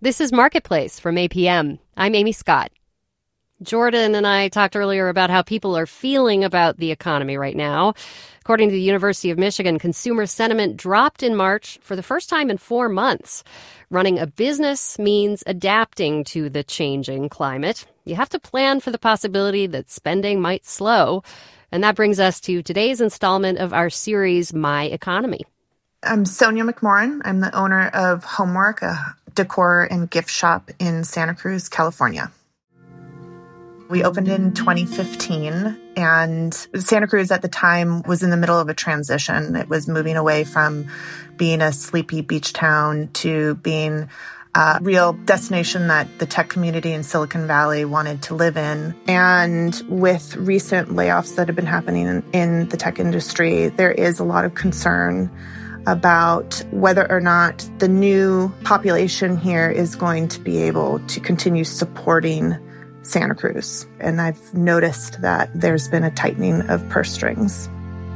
This is Marketplace from APM. I'm Amy Scott. Jordan and I talked earlier about how people are feeling about the economy right now. According to the University of Michigan, consumer sentiment dropped in March for the first time in 4 months. Running a business means adapting to the changing climate. You have to plan for the possibility that spending might slow. And that brings us to today's installment of our series, My Economy. I'm Sonia McMorran. I'm the owner of Homework, a decor and gift shop in Santa Cruz, California. We opened in 2015, and Santa Cruz at the time was in the middle of a transition. It was moving away from being a sleepy beach town to being a real destination that the tech community in Silicon Valley wanted to live in. And with recent layoffs that have been happening in the tech industry, there is a lot of concern about whether or not the new population here is going to be able to continue supporting Santa Cruz. And I've noticed that there's been a tightening of purse strings.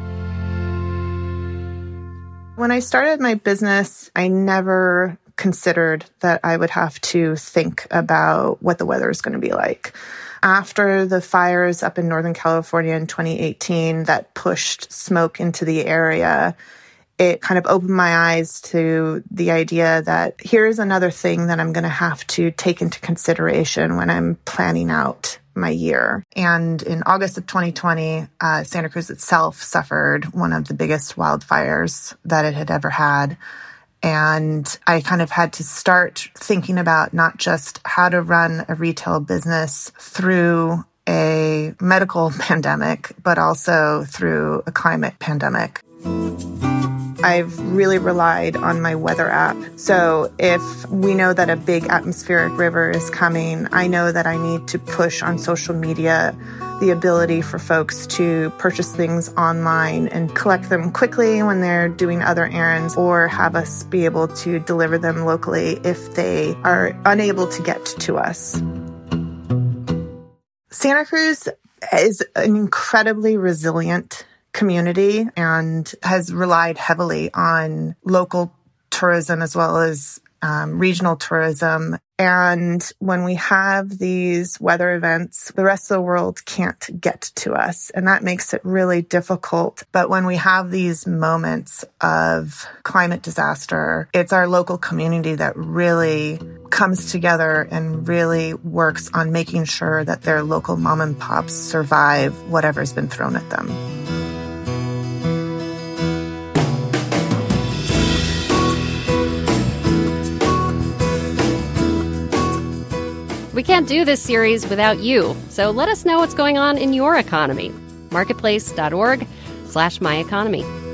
When I started my business, I never considered that I would have to think about what the weather is going to be like. After the fires up in Northern California in 2018 that pushed smoke into the area, it kind of opened my eyes to the idea that here's another thing that I'm going to have to take into consideration when I'm planning out my year. And in August of 2020, Santa Cruz itself suffered one of the biggest wildfires that it had ever had. And I kind of had to start thinking about not just how to run a retail business through a medical pandemic, but also through a climate pandemic. I've really relied on my weather app. So if we know that a big atmospheric river is coming, I know that I need to push on social media the ability for folks to purchase things online and collect them quickly when they're doing other errands, or have us be able to deliver them locally if they are unable to get to us. Santa Cruz is an incredibly resilient community and has relied heavily on local tourism as well as regional tourism. And when we have these weather events, the rest of the world can't get to us. And that makes it really difficult. But when we have these moments of climate disaster, it's our local community that really comes together and really works on making sure that their local mom and pops survive whatever's been thrown at them. We can't do this series without you, so let us know what's going on in your economy. Marketplace.org/myeconomy.